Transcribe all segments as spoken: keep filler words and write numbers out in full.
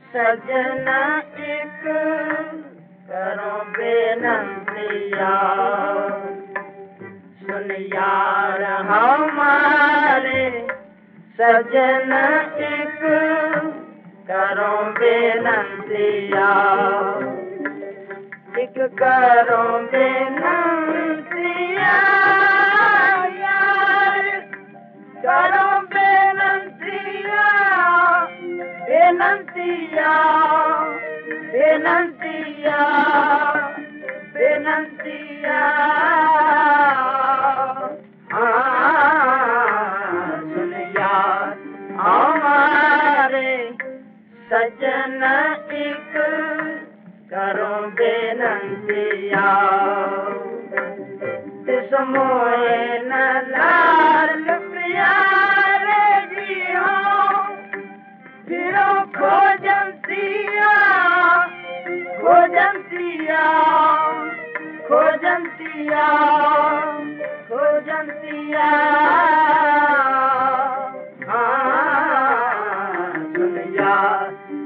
सजना एक करो बेनंतिया, सुन यार हमारे सजना एक करो बेनंतिया, एक करो बेनंतिया यार, करो बेनंतिया, बेनंतिया बेनंतिया बेनंतिया। हाँ सुन यार हमारे सजना एक करो बेनंतिया, तिस मोए न लाल प्यारे जी हो, फिरो खोजंतिया खोजंतिया खोजंतिया खोजंतिया। हाँ सुन यार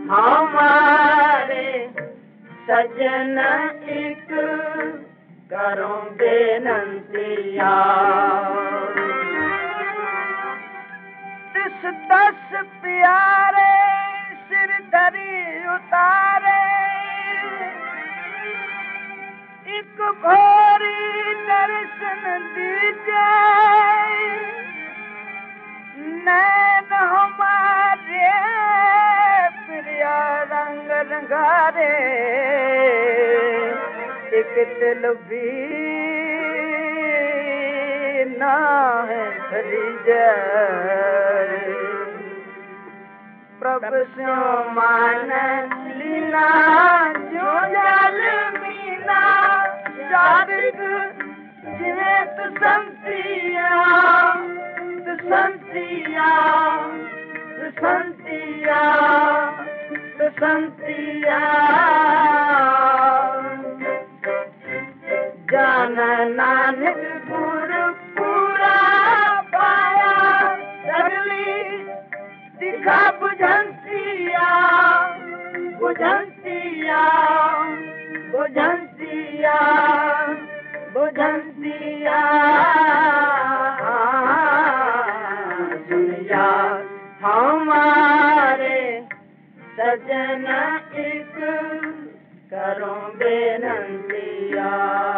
हमारे सजना एक करो बेनंतिया, तिस दस प्यारे सिर धरी उतारे, एक भोरी दर्शन दीजे, नैन हमारे प्रिय रंग रंगारे, एक दिल भी ना है खरीजे, प्रभु स्यो मान लीना जो जल मीना, जादिक जिवे तु संतिया तु संतिया तु संतिया तु संतिया। जान नानक गुर पूरा पाया, सगली दिखा बुझंतिया बुझंतिया बुझंतिया बुझंतिया। सुन यार हमारे सजना एक करो बेनंतिया।